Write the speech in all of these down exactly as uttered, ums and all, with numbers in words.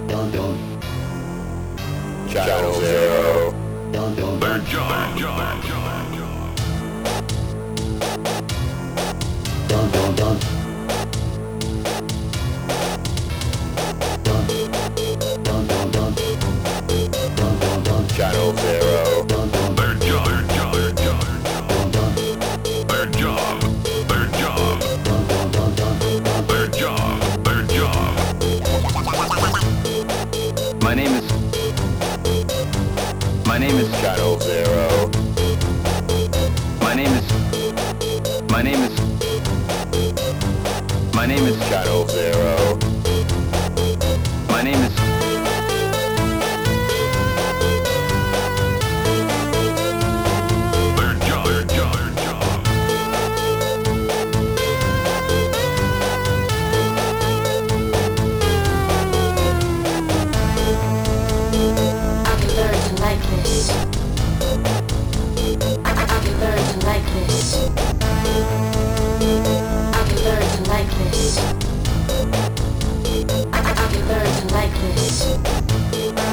Channel Zero. Bad job. Bad job. Bad job. Channel Zero. Bad job. Bad job. Bad job. Bad job. Bad job. Bad job. My name is. My name is. Channel Zero. My name is. My name is. My name is. Channel Zero. My name is. Bad job. Bad job. Bad job. I can learn to like this. I, I, I can learn to like this. I can learn to like this. I, I, I can learn to like this.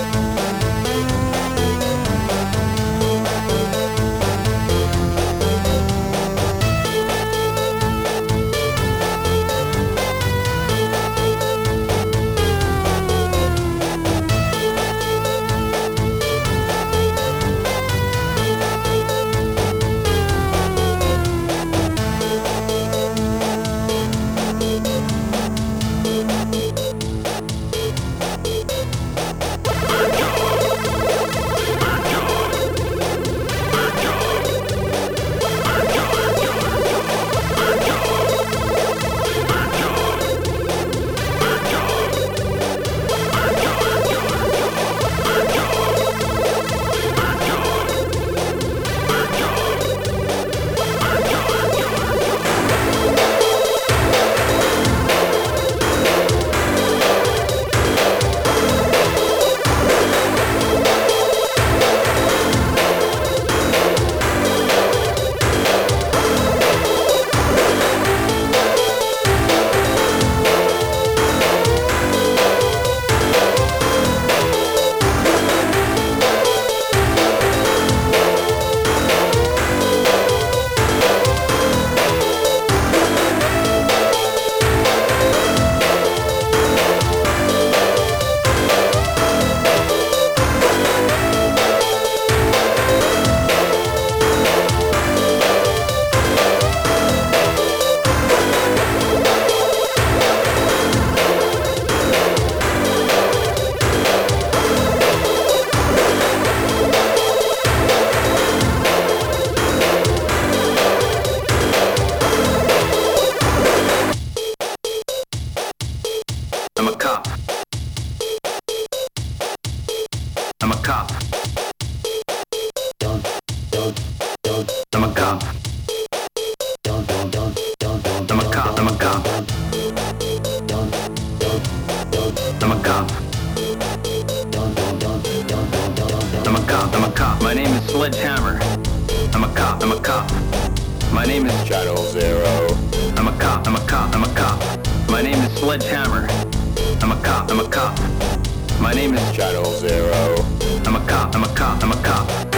I'm a cop. I'm a cop. I'm a cop. I'm a cop. I'm a cop. I'm a cop. I'm a cop. I'm a cop. My name is Sledgehammer. I'm a cop. I'm a cop. My name is. Channel Zero. I'm a cop. I'm a cop. I'm a cop. My name is Sledgehammer. I'm a cop. I'm a cop. My name is. Channel Zero. I'm a cop. I'm a cop. I'm a cop.